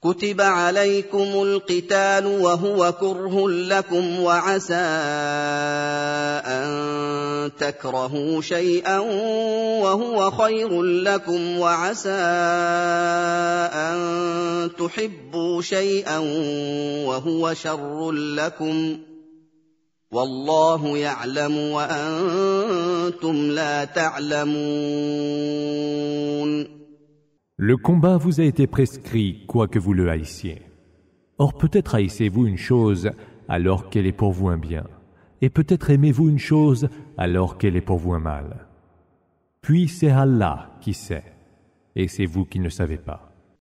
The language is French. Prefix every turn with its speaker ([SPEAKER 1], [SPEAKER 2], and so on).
[SPEAKER 1] كتب عليكم القتال وهو كره لكم وعسى أن تكرهوا شيئا وهو خير لكم وعسى أن تحبوا شيئا وهو شر لكم والله يعلم وأنتم لا تعلمون.
[SPEAKER 2] Le combat vous a été prescrit, quoique vous le haissiez. Or peut-être haïssez-vous une chose alors qu'elle est pour vous un bien, et peut-être aimez-vous une chose alors qu'elle est pour vous un mal. Puis c'est Allah qui sait, et c'est vous qui ne savez pas.